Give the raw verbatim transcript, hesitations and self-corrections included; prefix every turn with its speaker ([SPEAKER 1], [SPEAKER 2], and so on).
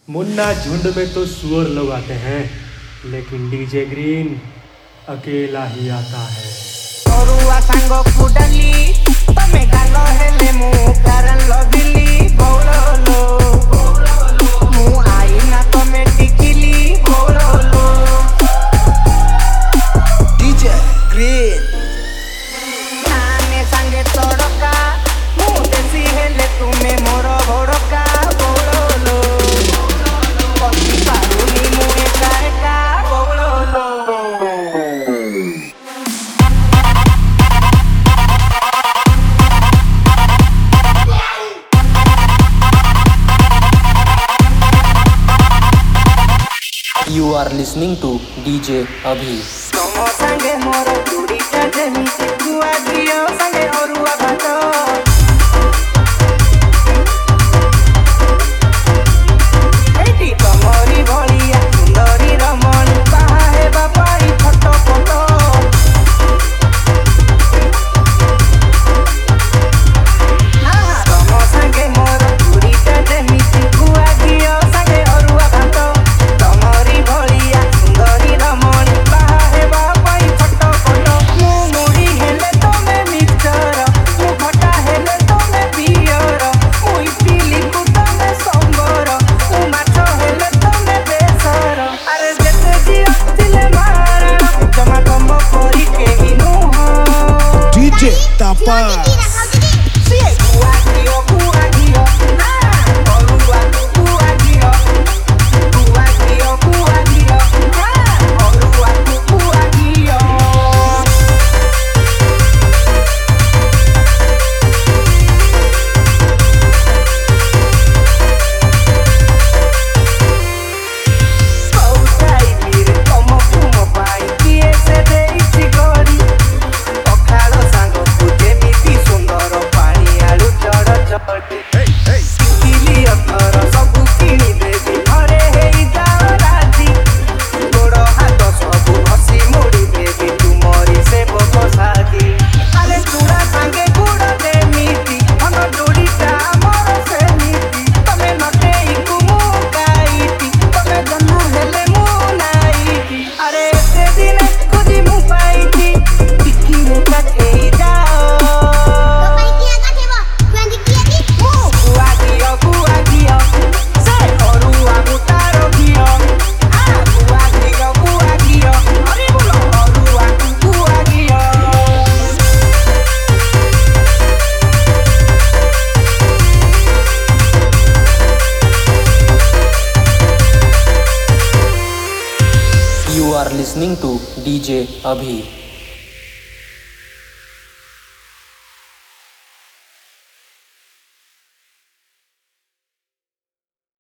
[SPEAKER 1] मुन्ना झुंड में तो सुअर लोग आते हैं, लेकिन डीजे ग्रीन अकेला ही आता है।
[SPEAKER 2] ଅରୁଆ ସାଙ୍ଗ କୁଡାଲି ତମେ ଗାଲ ହେଲେ ମୁଁ ପ୍ୟାର ଲଭିଲି ବଉଳଲୋ ମୁଁ ଆଇନା ତମେ ଟିକିଲି ବଉଳଲୋ ଡିଜେ ଗ୍ରୀନ ନାନେ ସାଙ୍ଗେ ତଡକା ମୁଁ ଦେଶୀ ହେଲେ ତୁମେ ମୋର ଭଡକା ବଉଳଲୋ ପତି ପାରୁନି ମୁଁ ଏକା ଏକା ବଉଳଲୋ।
[SPEAKER 3] You are listening to D J Abhi.
[SPEAKER 2] ତମ ସାଙ୍ଗେ ମୋର ଚୁଡ଼ିଟା ଯେମିତି ଗୁଆ ଘିଅ ସାଙ୍ଗେ ଅରୁଆ ଭାତ ଏଇଠି ତମରି ଭଳିଆ ସୁନ୍ଦରୀ ରମଣୀ ବାହା ହେବା ପାଇଁ ଫଟୋ ଫଟୋ ତମ ସାଙ୍ଗେ ମୋର ଚୁଡ଼ିଟା ଯେମିତି ଗୁଆ ଘିଅ ସାଙ୍ଗେ ଅରୁଆ ଭାତ ତମରି ଭଳିଆ ସୁନ୍ଦରୀ ରମଣୀ ବାହା ହେବା ପାଇଁ ଫଟୋ ଫଟୋ ମୁଁ ମୁଢ଼ି ହେଲେ ତମେ ମିକ୍ସଚର ମୁଁ ଖଟା ହେଲେ ତମେ ପିଅର ମୁଁ ଇଟିଲିକୁ ତମେ ସମ୍ବର ମୁଁ ମାଛ ହେଲେ ତମେ ବେସର ଆରେ ଯେତେ ଝିଅ ଥିଲେ ମାରଣ ଜମା ତମ ପରି କେହି ନୁହଁ
[SPEAKER 4] D J Tapas.
[SPEAKER 2] ସିଏ ଗୁଆ ଘିଅ ଗୁଆ ଘିଅ ଅରୁଆକୁ ଗୁଆ ଘିଅ ଗୁଆ ଘିଅ ଗୁଆ ଘିଅ ଅରୁଆକୁ ଗୁଆ ଘିଅ। କୋଉ ଟାଇମିରେ ତମକୁ ମୋ ପାଇଁ କିଏ ସେ ଦେଇଛି ଗଢ଼ି ପଖାଳ ସାଙ୍ଗକୁ ଯେମିତି ସୁନ୍ଦର ପାଣି ଆଳୁ ଚଡ଼ ଚଡ଼ି ଶିଖିଲି ଅଥର ସବୁ କିଣିଦେବି ଘରେ ହେଇଯାଅ ରାଜି ଗୋଡ଼ ହାତ ସବୁ ଘଷି ମୋଡ଼ିଦେବି ତୁମରି ସେବକ ସାଜି ଆରେ ଚୁଡ଼ା ସାଙ୍ଗେ ଗୁଡ଼ ଯେମିତି ମନ ଯୋଡ଼ିଟା ଆମର ସେମିତି ତମେ ନଟେଇକୁ ମୁଁ ଗାଇବି ତମେ ଜହ୍ନ ହେଲେ ମୁଁ ନାଇବି ଆରେ ଏତେ ଦିନେ ଖୋଜି ମୁଁ ପାଇଛି ଟିକି ମୁଁ କାଠେଇ ଯାଅ ମୁଁ ଗୁଆ ଘିଅ ଗୁଆ ଘିଅ ସେ ଅରୁଆ ମୁଁ ତାର ଘିଅ ଆ ଗୁଆ ଘିଅ ଗୁଆ ଘିଅ ଅରେ ବୋଲ ଅରୁଆକୁ ଗୁଆ ଘିଅ।
[SPEAKER 3] You are listening to D J Abhi.